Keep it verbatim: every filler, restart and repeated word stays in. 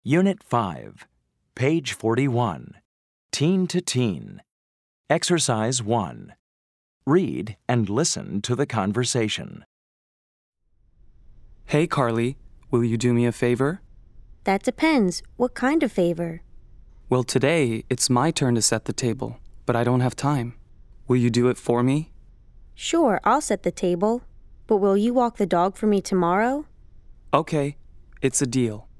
Unit five, page forty-one, Teen to Teen. Exercise one. Read and listen to the conversation. Hey, Carly, will you do me a favor? That depends. What kind of favor? Well, today it's my turn to set the table, but I don't have time. Will you do it for me? Sure, I'll set the table. But will you walk the dog for me tomorrow? Okay, it's a deal.